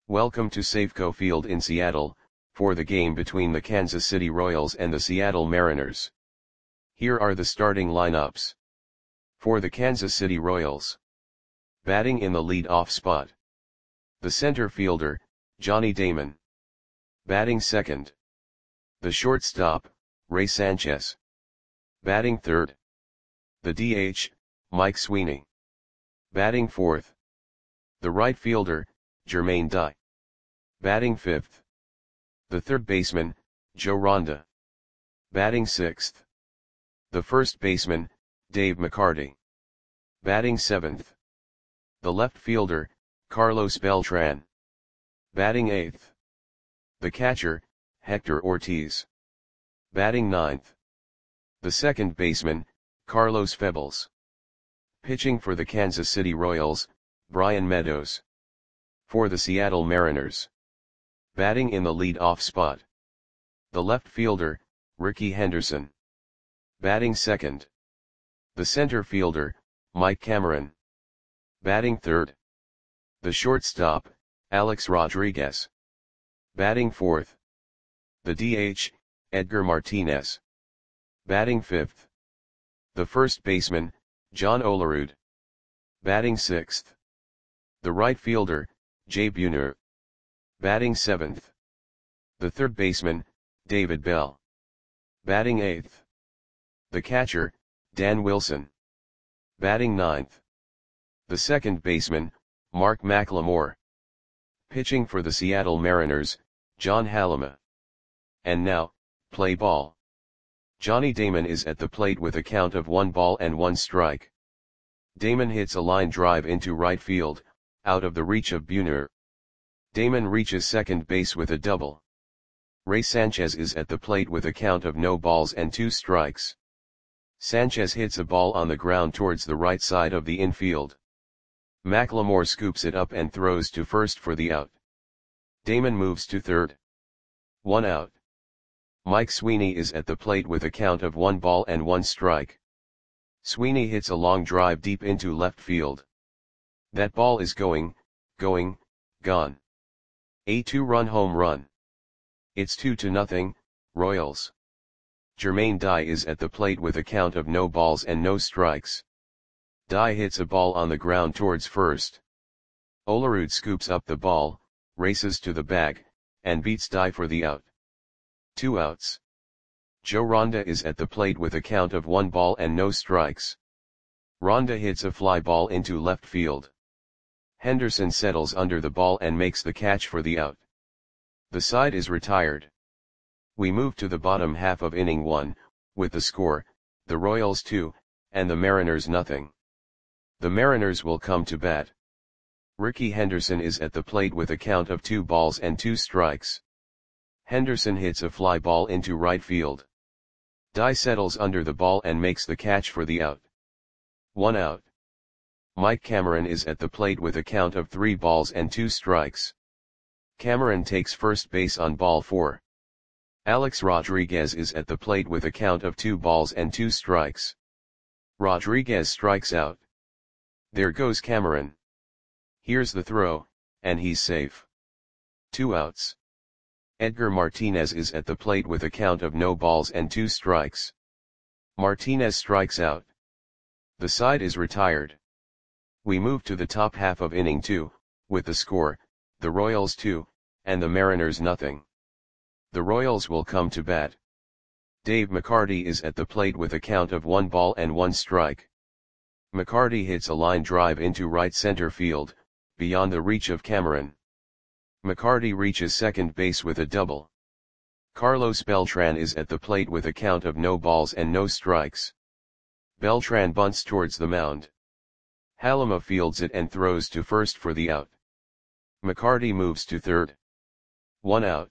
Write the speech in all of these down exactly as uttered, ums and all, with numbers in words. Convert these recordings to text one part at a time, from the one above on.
Welcome to Safeco Field in Seattle, for the game between the Kansas City Royals and the Seattle Mariners. Here are the starting lineups. For the Kansas City Royals. Batting in the lead-off spot. The center fielder, Johnny Damon. Batting second. The shortstop, Ray Sanchez. Batting third. The D H, Mike Sweeney. Batting fourth. The right fielder, Jermaine Dye. Batting fifth. The third baseman, Joe Ronda. Batting sixth. The first baseman, Dave McCarty. Batting seventh. The left fielder, Carlos Beltran. Batting eighth. The catcher, Hector Ortiz. Batting ninth. The second baseman, Carlos Febles. Pitching for the Kansas City Royals, Brian Meadows. For the Seattle Mariners. Batting in the lead-off spot. The left fielder, Rickey Henderson. Batting second. The center fielder, Mike Cameron. Batting third. The shortstop, Alex Rodriguez. Batting fourth. The D H, Edgar Martinez. Batting fifth. The first baseman, John Olerud. Batting sixth. The right fielder, Jay Buhner. Batting seventh. The third baseman, David Bell. Batting eighth. The catcher, Dan Wilson. Batting ninth. The second baseman, Mark McLemore. Pitching for the Seattle Mariners, John Halama. And now, play ball. Johnny Damon is at the plate with a count of one ball and one strike. Damon hits a line drive into right field, out of the reach of Buhner. Damon reaches second base with a double. Ray Sanchez is at the plate with a count of no balls and two strikes. Sanchez hits a ball on the ground towards the right side of the infield. McLemore scoops it up and throws to first for the out. Damon moves to third. One out. Mike Sweeney is at the plate with a count of one ball and one strike. Sweeney hits a long drive deep into left field. That ball is going, going, gone. A two-run home run. It's two to nothing, Royals. Jermaine Dye is at the plate with a count of no balls and no strikes. Dye hits a ball on the ground towards first. Olerud scoops up the ball, races to the bag, and beats Dye for the out. Two outs. Joe Ronda is at the plate with a count of one ball and no strikes. Ronda hits a fly ball into left field. Henderson settles under the ball and makes the catch for the out. The side is retired. We move to the bottom half of inning one, with the score, the Royals two, and the Mariners nothing. The Mariners will come to bat. Rickey Henderson is at the plate with a count of two balls and two strikes. Henderson hits a fly ball into right field. Dye settles under the ball and makes the catch for the out. One out. Mike Cameron is at the plate with a count of three balls and two strikes. Cameron takes first base on ball four. Alex Rodriguez is at the plate with a count of two balls and two strikes. Rodriguez strikes out. There goes Cameron. Here's the throw, and he's safe. Two outs. Edgar Martinez is at the plate with a count of no balls and two strikes. Martinez strikes out. The side is retired. We move to the top half of inning two, with the score, the Royals two, and the Mariners nothing. The Royals will come to bat. Dave McCarty is at the plate with a count of one ball and one strike. McCarty hits a line drive into right center field, beyond the reach of Cameron. McCarty reaches second base with a double. Carlos Beltran is at the plate with a count of no balls and no strikes. Beltran bunts towards the mound. Halama fields it and throws to first for the out. McCarty moves to third. One out.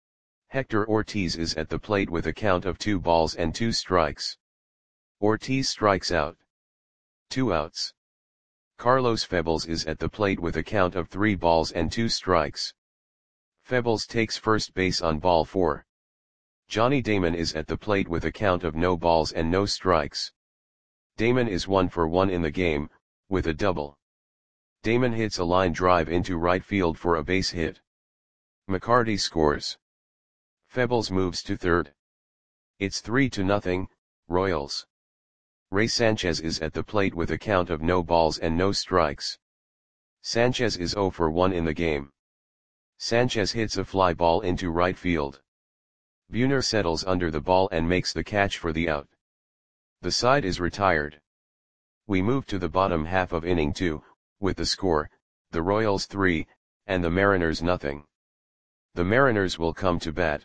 Hector Ortiz is at the plate with a count of two balls and two strikes. Ortiz strikes out. Two outs. Carlos Febles is at the plate with a count of three balls and two strikes. Febles takes first base on ball four. Johnny Damon is at the plate with a count of no balls and no strikes. Damon is one for one in the game, with a double. Damon hits a line drive into right field for a base hit. McCarty scores. Febbles moves to third. It's three to nothing, Royals. Ray Sanchez is at the plate with a count of no balls and no strikes. Sanchez is zero for one in the game. Sanchez hits a fly ball into right field. Buhner settles under the ball and makes the catch for the out. The side is retired. We move to the bottom half of inning two, with the score, the Royals three, and the Mariners nothing. The Mariners will come to bat.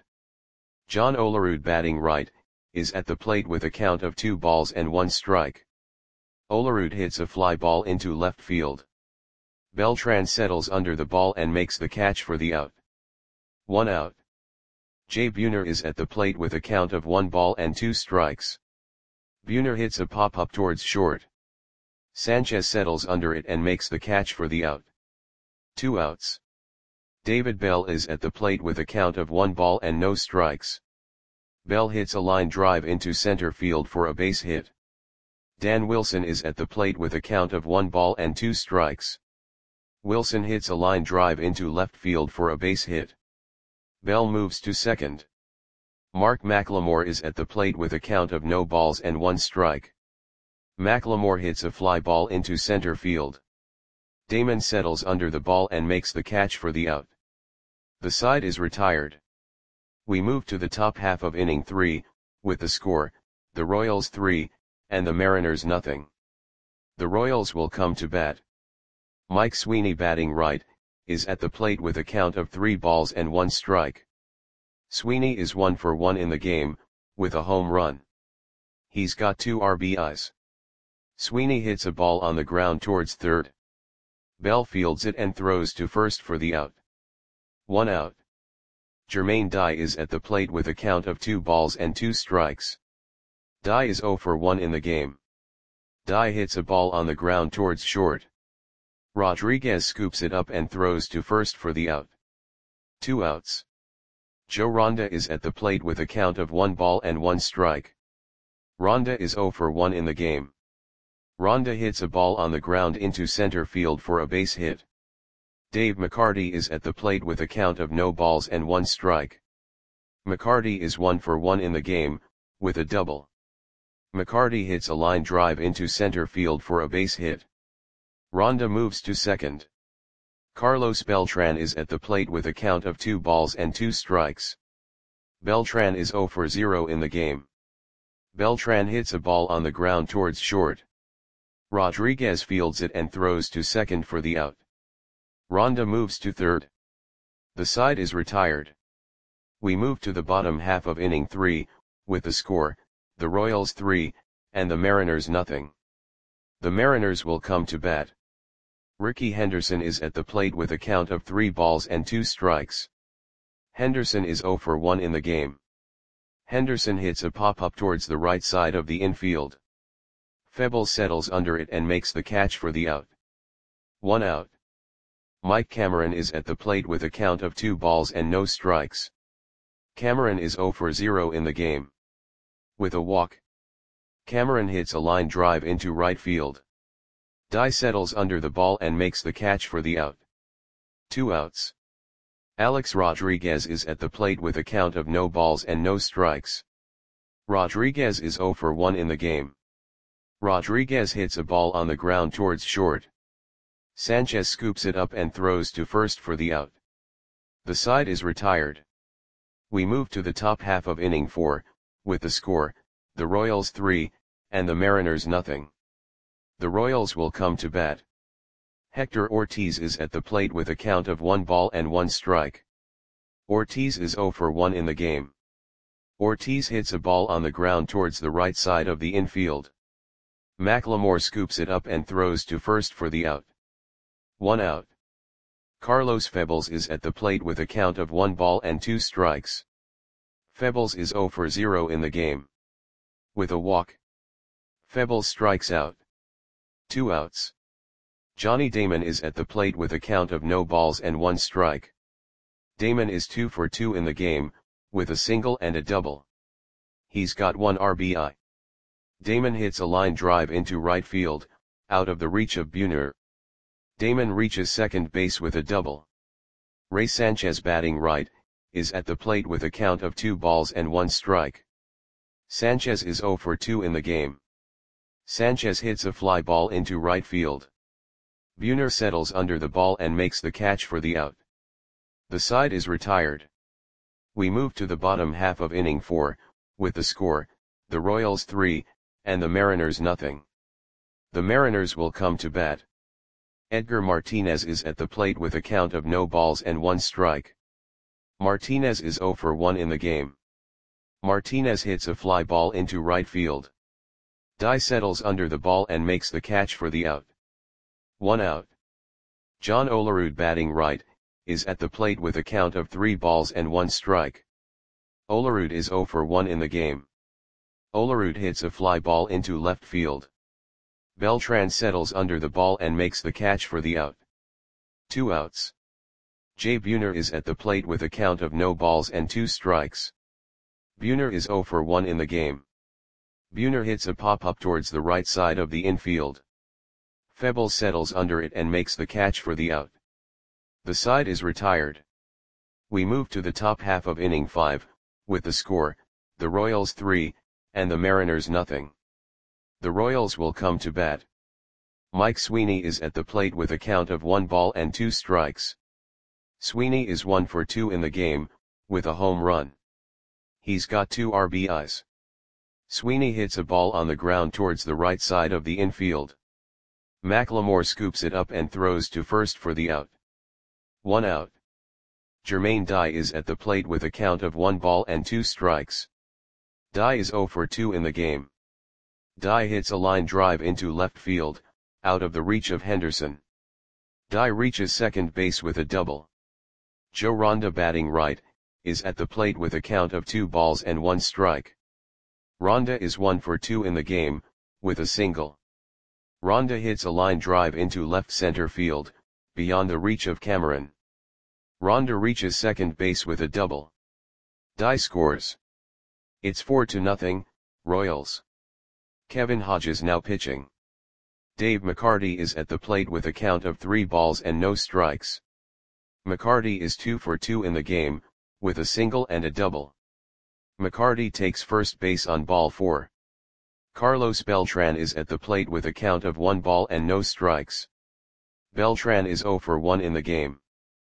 John Olerud, batting right, is at the plate with a count of two balls and one strike. Olerud hits a fly ball into left field. Beltran settles under the ball and makes the catch for the out. One out. Jay Buhner is at the plate with a count of one ball and two strikes. Buhner hits a pop-up towards short. Sanchez settles under it and makes the catch for the out. Two outs. David Bell is at the plate with a count of one ball and no strikes. Bell hits a line drive into center field for a base hit. Dan Wilson is at the plate with a count of one ball and two strikes. Wilson hits a line drive into left field for a base hit. Bell moves to second. Mark McLemore is at the plate with a count of no balls and one strike. McLemore hits a fly ball into center field. Damon settles under the ball and makes the catch for the out. The side is retired. We move to the top half of inning three, with the score, the Royals three, and the Mariners nothing. The Royals will come to bat. Mike Sweeney, batting right, is at the plate with a count of three balls and one strike. Sweeney is one for one in the game, with a home run. He's got two R B Is. Sweeney hits a ball on the ground towards third. Bell fields it and throws to first for the out. One out. Jermaine Dye is at the plate with a count of two balls and two strikes. Dye is zero for one in the game. Dye hits a ball on the ground towards short. Rodriguez scoops it up and throws to first for the out. Two outs. Joe Ronda is at the plate with a count of one ball and one strike. Ronda is zero for one in the game. Ronda hits a ball on the ground into center field for a base hit. Dave McCarty is at the plate with a count of no balls and one strike. McCarty is one for one in the game, with a double. McCarty hits a line drive into center field for a base hit. Ronda moves to second. Carlos Beltran is at the plate with a count of two balls and two strikes. Beltran is zero for zero in the game. Beltran hits a ball on the ground towards short. Rodriguez fields it and throws to second for the out. Ronda moves to third. The side is retired. We move to the bottom half of inning three, with the score, the Royals three, and the Mariners nothing. The Mariners will come to bat. Ricky Henderson is at the plate with a count of three balls and two strikes. Henderson is zero for one in the game. Henderson hits a pop-up towards the right side of the infield. Febbles settles under it and makes the catch for the out. One out. Mike Cameron is at the plate with a count of two balls and no strikes. Cameron is zero for zero in the game. With a walk. Cameron hits a line drive into right field. Dye settles under the ball and makes the catch for the out. Two outs. Alex Rodriguez is at the plate with a count of no balls and no strikes. Rodriguez is zero for one in the game. Rodriguez hits a ball on the ground towards short. Sanchez scoops it up and throws to first for the out. The side is retired. We move to the top half of inning four, with the score, the Royals three, and the Mariners nothing. The Royals will come to bat. Hector Ortiz is at the plate with a count of one ball and one strike. Ortiz is zero for one in the game. Ortiz hits a ball on the ground towards the right side of the infield. McLemore scoops it up and throws to first for the out. One out. Carlos Febbles is at the plate with a count of one ball and two strikes. Febbles is zero for zero in the game. With a walk. Febbles strikes out. Two outs. Johnny Damon is at the plate with a count of no balls and one strike. Damon is two for two in the game, with a single and a double. He's got one R B I. Damon hits a line drive into right field, out of the reach of Buhner. Damon reaches second base with a double. Ray Sanchez, batting right, is at the plate with a count of two balls and one strike. Sanchez is zero for two in the game. Sanchez hits a fly ball into right field. Buhner settles under the ball and makes the catch for the out. The side is retired. We move to the bottom half of inning four, with the score, the Royals three, and the Mariners nothing. The Mariners will come to bat. Edgar Martinez is at the plate with a count of no balls and one strike. Martinez is zero for one in the game. Martinez hits a fly ball into right field. Dye settles under the ball and makes the catch for the out. One out. John Olerud, batting right, is at the plate with a count of three balls and one strike. Olerud is zero for one in the game. Olerud hits a fly ball into left field. Beltran settles under the ball and makes the catch for the out. Two outs. Jay Buhner is at the plate with a count of no balls and two strikes. Buhner is zero for one in the game. Buhner hits a pop-up towards the right side of the infield. Febles settles under it and makes the catch for the out. The side is retired. We move to the top half of inning five, with the score, the Royals three, and the Mariners nothing. The Royals will come to bat. Mike Sweeney is at the plate with a count of one ball and two strikes. Sweeney is one for two in the game, with a home run. He's got two R B Is. Sweeney hits a ball on the ground towards the right side of the infield. McLemore scoops it up and throws to first for the out. One out. Jermaine Dye is at the plate with a count of one ball and two strikes. Dye is zero for two in the game. Dye hits a line drive into left field, out of the reach of Henderson. Dye reaches second base with a double. Joe Ronda, batting right, is at the plate with a count of two balls and one strike. Ronda is one for two in the game, with a single. Ronda hits a line drive into left center field, beyond the reach of Cameron. Ronda reaches second base with a double. Dye scores. It's four to nothing, Royals. Kevin Hodges now pitching. Dave McCarty is at the plate with a count of three balls and no strikes. McCarty is two for two in the game, with a single and a double. McCarty takes first base on ball four. Carlos Beltran is at the plate with a count of one ball and no strikes. Beltran is zero for one in the game.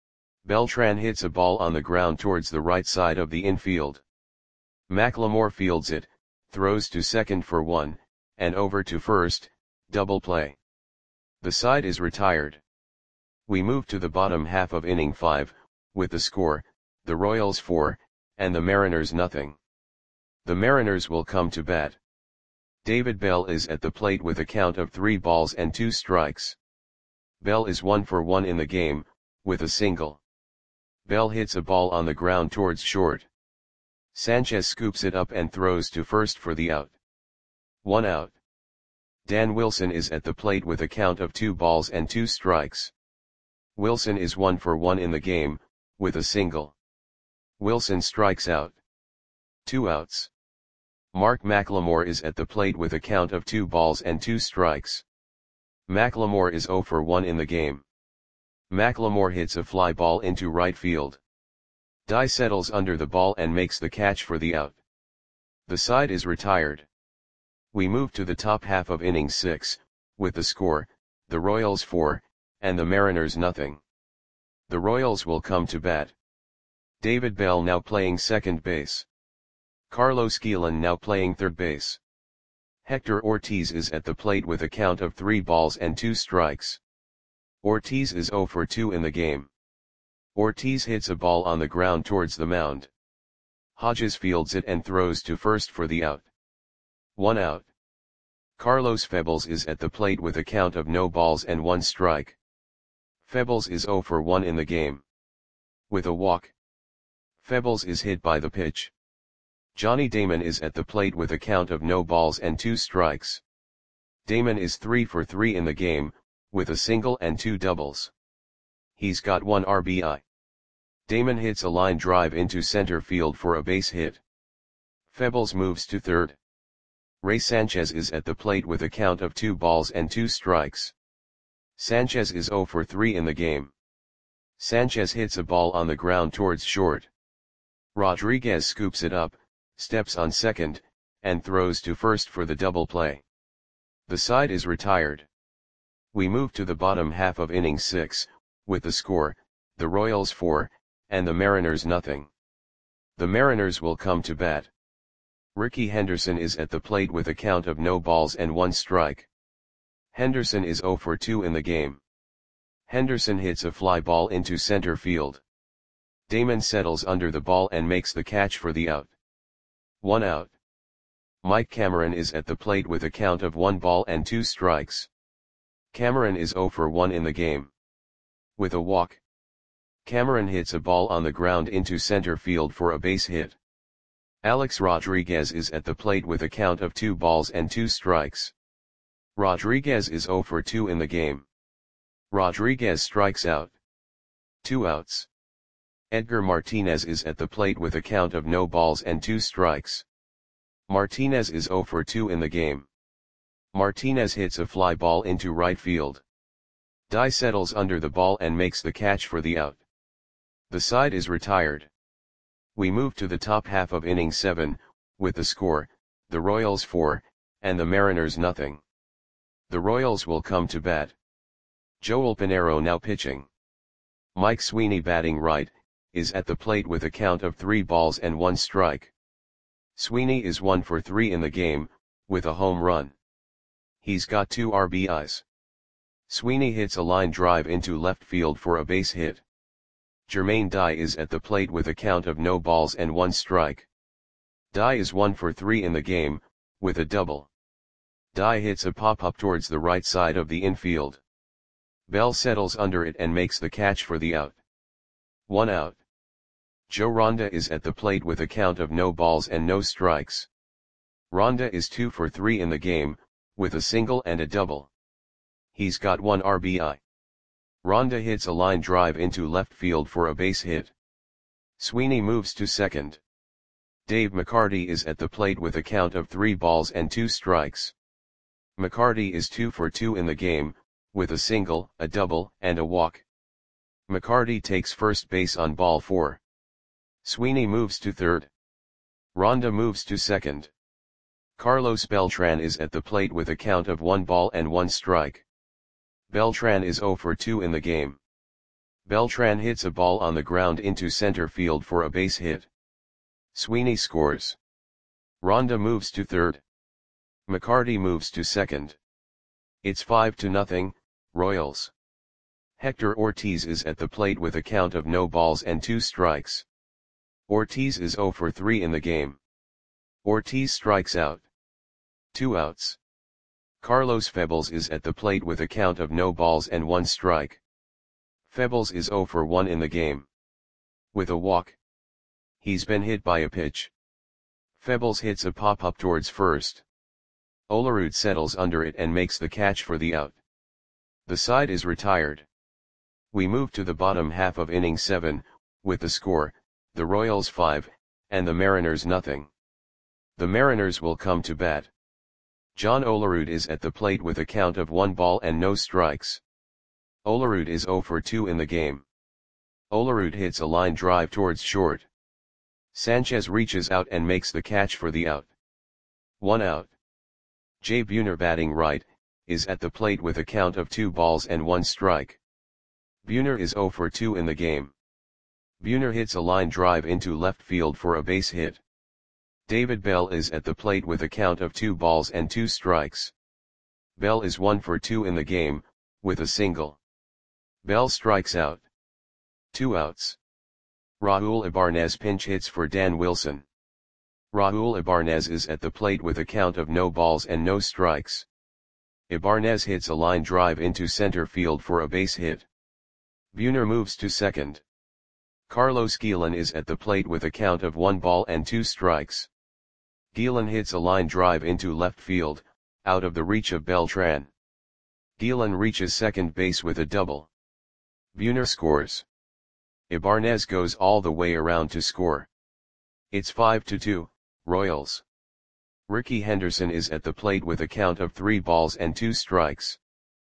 Beltran hits a ball on the ground towards the right side of the infield. McLemore fields it, throws to second for one, and over to first, double play. The side is retired. We move to the bottom half of inning five, with the score, the Royals four, and the Mariners nothing. The Mariners will come to bat. David Bell is at the plate with a count of three balls and two strikes. Bell is one for one in the game, with a single. Bell hits a ball on the ground towards short. Sanchez scoops it up and throws to first for the out. One out. Dan Wilson is at the plate with a count of two balls and two strikes. Wilson is one for one in the game, with a single. Wilson strikes out. Two outs. Mark McLemore is at the plate with a count of two balls and two strikes. McLemore is zero for one in the game. McLemore hits a fly ball into right field. Dye settles under the ball and makes the catch for the out. The side is retired. We move to the top half of inning six, with the score, the Royals four, and the Mariners nothing. The Royals will come to bat. David Bell now playing second base. Carlos Guillen now playing third base. Hector Ortiz is at the plate with a count of three balls and two strikes. Ortiz is zero for two in the game. Ortiz hits a ball on the ground towards the mound. Hodges fields it and throws to first for the out. One out. Carlos Febles is at the plate with a count of no balls and one strike. Febles is zero for one in the game. With a walk. Febles is hit by the pitch. Johnny Damon is at the plate with a count of no balls and two strikes. Damon is three for three in the game, with a single and two doubles. He's got one R B I. Damon hits a line drive into center field for a base hit. Febles moves to third. Ray Sanchez is at the plate with a count of two balls and two strikes. Sanchez is zero for three in the game. Sanchez hits a ball on the ground towards short. Rodriguez scoops it up, steps on second, and throws to first for the double play. The side is retired. We move to the bottom half of inning six, with the score, the Royals four, and the Mariners nothing. The Mariners will come to bat. Rickey Henderson is at the plate with a count of no balls and one strike. Henderson is zero for two in the game. Henderson hits a fly ball into center field. Damon settles under the ball and makes the catch for the out. One out. Mike Cameron is at the plate with a count of one ball and two strikes. Cameron is zero for one in the game. With a walk, Cameron hits a ball on the ground into center field for a base hit. Alex Rodriguez is at the plate with a count of two balls and two strikes. Rodriguez is zero for two in the game. Rodriguez strikes out. Two outs. Edgar Martinez is at the plate with a count of no balls and two strikes. Martinez is zero for two in the game. Martinez hits a fly ball into right field. Dye settles under the ball and makes the catch for the out. The side is retired. We move to the top half of inning seven, with the score, the Royals four, and the Mariners nothing. The Royals will come to bat. Joel Pinheiro now pitching. Mike Sweeney batting right, is at the plate with a count of three balls and one strike. Sweeney is one for three in the game, with a home run. He's got two R B Is. Sweeney hits a line drive into left field for a base hit. Jermaine Dye is at the plate with a count of no balls and one strike. Dye is one for three in the game, with a double. Dye hits a pop-up towards the right side of the infield. Bell settles under it and makes the catch for the out. One out. Joe Ronda is at the plate with a count of no balls and no strikes. Ronda is two for three in the game, with a single and a double. He's got one R B I. Ronda hits a line drive into left field for a base hit. Sweeney moves to second. Dave McCarty is at the plate with a count of three balls and two strikes. McCarty is two for two in the game, with a single, a double, and a walk. McCarty takes first base on ball four. Sweeney moves to third. Ronda moves to second. Carlos Beltran is at the plate with a count of one ball and one strike. Beltran is zero for two in the game. Beltran hits a ball on the ground into center field for a base hit. Sweeney scores. Ronda moves to third. McCarty moves to second. It's five to nothing, Royals. Hector Ortiz is at the plate with a count of no balls and two strikes. Ortiz is zero for three in the game. Ortiz strikes out. Two outs. Carlos Febles is at the plate with a count of no balls and one strike. Febles is zero for one in the game. With a walk. He's been hit by a pitch. Febles hits a pop-up towards first. Olerud settles under it and makes the catch for the out. The side is retired. We move to the bottom half of inning seven, with the score, the Royals five, and the Mariners nothing. The Mariners will come to bat. John Olerud is at the plate with a count of one ball and no strikes. Olerud is zero for two in the game. Olerud hits a line drive towards short. Sanchez reaches out and makes the catch for the out. One out. Jay Buhner batting right, is at the plate with a count of two balls and one strike. Buhner is zero for two in the game. Buhner hits a line drive into left field for a base hit. David Bell is at the plate with a count of two balls and two strikes. Bell is one for two in the game, with a single. Bell strikes out. Two outs. Raul Ibanez pinch hits for Dan Wilson. Raul Ibanez is at the plate with a count of no balls and no strikes. Ibanez hits a line drive into center field for a base hit. Buhner moves to second. Carlos Guillen is at the plate with a count of one ball and two strikes. Guillen hits a line drive into left field, out of the reach of Beltran. Guillen reaches second base with a double. Buhner scores. Ibanez goes all the way around to score. It's five to two, Royals. Rickey Henderson is at the plate with a count of three balls and two strikes.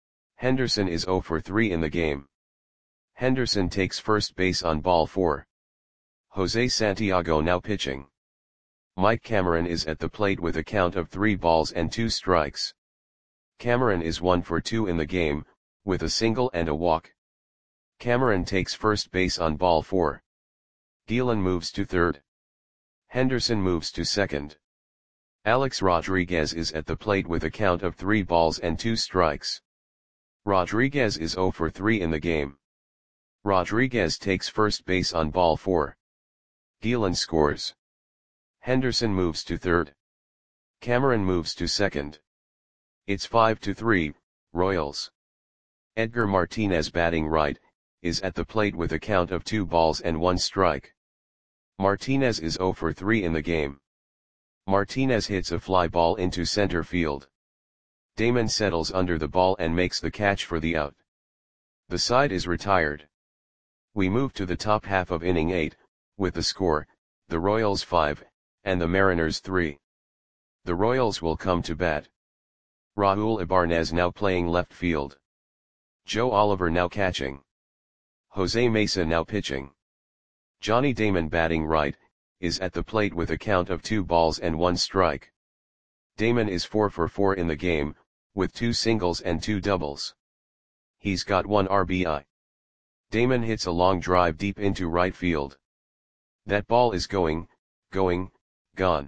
Henderson is zero for three in the game. Henderson takes first base on ball four. Jose Santiago now pitching. Mike Cameron is at the plate with a count of three balls and two strikes. Cameron is one for two in the game, with a single and a walk. Cameron takes first base on ball four. Dillon moves to third. Henderson moves to second. Alex Rodriguez is at the plate with a count of three balls and two strikes. Rodriguez is zero for three in the game. Rodriguez takes first base on ball four. Dillon scores. Henderson moves to third. Cameron moves to second. It's five to three, Royals. Edgar Martinez batting right, is at the plate with a count of two balls and one strike. Martinez is zero for three in the game. Martinez hits a fly ball into center field. Damon settles under the ball and makes the catch for the out. The side is retired. We move to the top half of inning eight, with the score, the Royals five, and the Mariners three. The Royals will come to bat. Raul Ibanez now playing left field. Joe Oliver now catching. Jose Mesa now pitching. Johnny Damon batting right, is at the plate with a count of two balls and one strike. Damon is four for four in the game, with two singles and two doubles. He's got one R B I. Damon hits a long drive deep into right field. That ball is going, going, gone.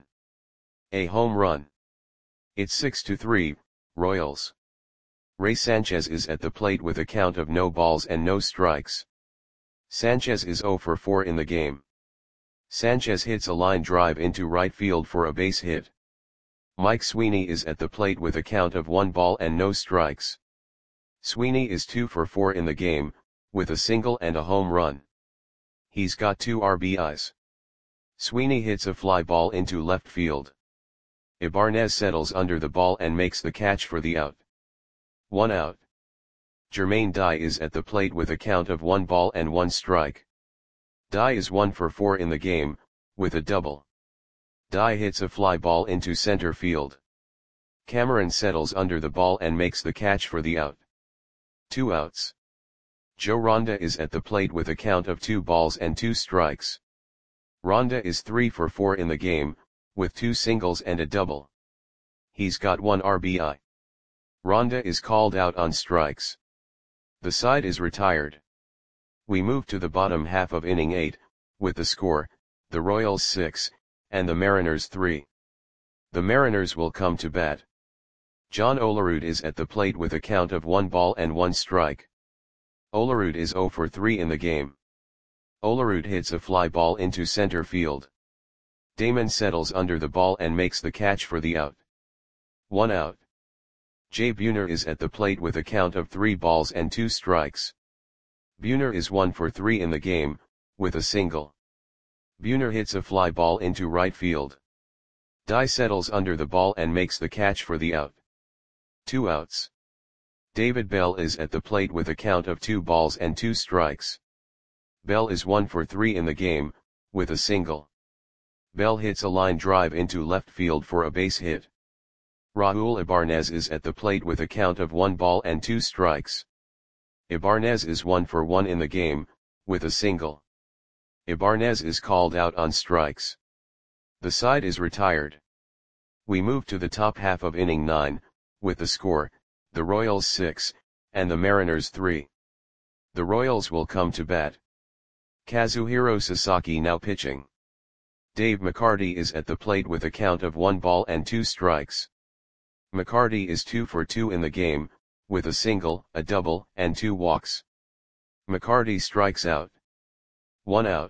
A home run. It's six to three, Royals. Ray Sanchez is at the plate with a count of no balls and no strikes. Sanchez is zero for four in the game. Sanchez hits a line drive into right field for a base hit. Mike Sweeney is at the plate with a count of one ball and no strikes. Sweeney is two for four in the game, with a single and a home run. He's got two R B Is. Sweeney hits a fly ball into left field. Ibanez settles under the ball and makes the catch for the out. One out. Jermaine Dye is at the plate with a count of one ball and one strike. Dye is one for four in the game, with a double. Dye hits a fly ball into center field. Cameron settles under the ball and makes the catch for the out. Two outs. Joe Ronda is at the plate with a count of two balls and two strikes. Ronda is three for four in the game, with two singles and a double. He's got one R B I. Ronda is called out on strikes. The side is retired. We move to the bottom half of inning eight, with the score, the Royals six, and the Mariners three. The Mariners will come to bat. John Olerud is at the plate with a count of one ball and one strike. Olerud is zero for three in the game. Olerud hits a fly ball into center field. Damon settles under the ball and makes the catch for the out. One out. Jay Buhner is at the plate with a count of three balls and two strikes. Buhner is one for three in the game, with a single. Buhner hits a fly ball into right field. Dye settles under the ball and makes the catch for the out. Two outs. David Bell is at the plate with a count of two balls and two strikes. Bell is one for three in the game, with a single. Bell hits a line drive into left field for a base hit. Raul Ibanez is at the plate with a count of one ball and two strikes. Ibanez is one for one in the game, with a single. Ibanez is called out on strikes. The side is retired. We move to the top half of inning nine, with the score, the Royals six, and the Mariners three. The Royals will come to bat. Kazuhiro Sasaki now pitching. Dave McCarty is at the plate with a count of one ball and two strikes. McCarty is two for two in the game, with a single, a double, and two walks. McCarty strikes out. One out.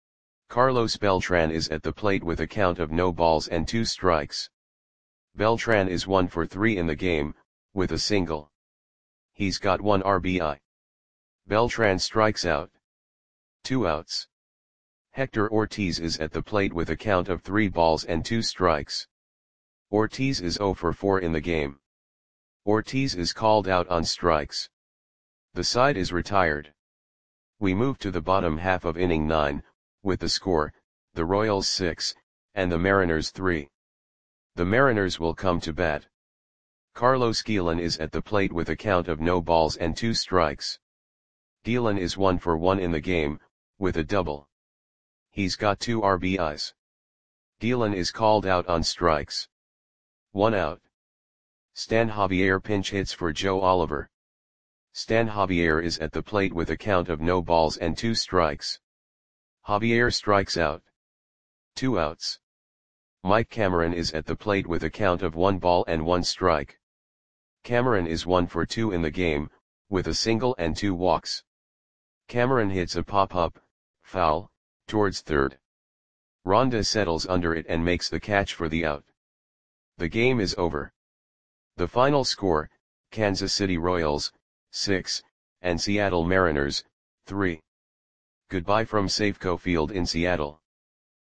Carlos Beltran is at the plate with a count of no balls and two strikes. Beltran is one for three in the game, with a single. He's got one R B I. Beltran strikes out. Two outs. Hector Ortiz is at the plate with a count of three balls and two strikes. Ortiz is zero for four in the game. Ortiz is called out on strikes. The side is retired. We move to the bottom half of inning nine, with the score, the Royals six, and the Mariners three. The Mariners will come to bat. Carlos Guillen is at the plate with a count of no balls and two strikes. Guillen is one for one in the game, with a double. He's got two R B Is. Guillen is called out on strikes. One out. Stan Javier pinch hits for Joe Oliver. Stan Javier is at the plate with a count of no balls and two strikes. Javier strikes out. Two outs. Mike Cameron is at the plate with a count of one ball and one strike. Cameron is one for two in the game, with a single and two walks. Cameron hits a pop-up, foul, towards third. Ronda settles under it and makes the catch for the out. The game is over. The final score, Kansas City Royals, six, and Seattle Mariners, three. Goodbye from Safeco Field in Seattle.